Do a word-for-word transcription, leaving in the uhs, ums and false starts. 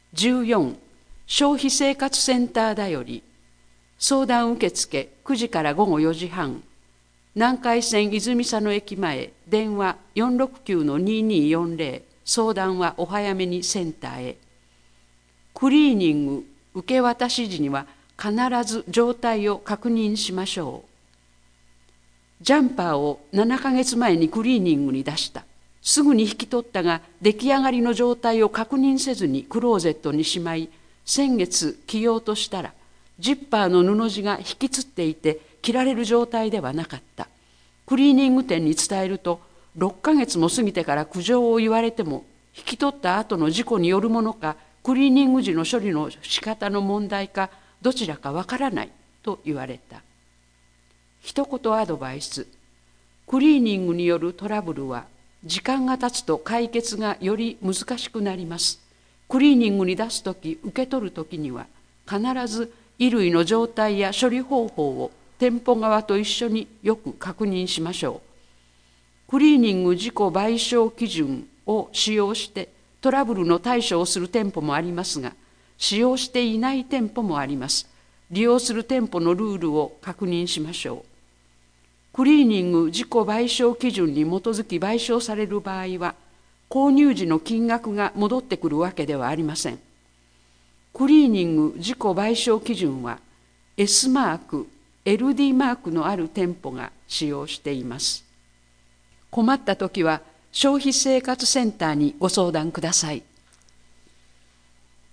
じゅうよん消費生活センターだより相談受付くじから午後よじはん、南海線泉佐野駅前、電話 よんろくきゅうのににーよんぜろ、相談はお早めにセンターへ。クリーニング受け渡し時には必ず状態を確認しましょう。ジャンパーをななかげつまえにクリーニングに出した。すぐに引き取ったが、出来上がりの状態を確認せずにクローゼットにしまい、先月着ようとしたら、ジッパーの布地が引きつっていて着られる状態ではなかった。クリーニング店に伝えると、ろっかげつも過ぎてから苦情を言われても、引き取った後の事故によるものか、クリーニング時の処理の仕方の問題か、どちらかわからないと言われた。一言アドバイス。クリーニングによるトラブルは、時間が経つと解決がより難しくなります。クリーニングに出すとき、受け取るときには、必ず衣類の状態や処理方法を店舗側と一緒によく確認しましょう。クリーニング事故賠償基準を使用してトラブルの対処をする店舗もありますが、使用していない店舗もあります。利用する店舗のルールを確認しましょう。クリーニング事故賠償基準に基づき賠償される場合は、購入時の金額が戻ってくるわけではありません。クリーニング事故賠償基準は エス マーク、エルディー マークのある店舗が使用しています。困ったときは消費生活センターにご相談ください。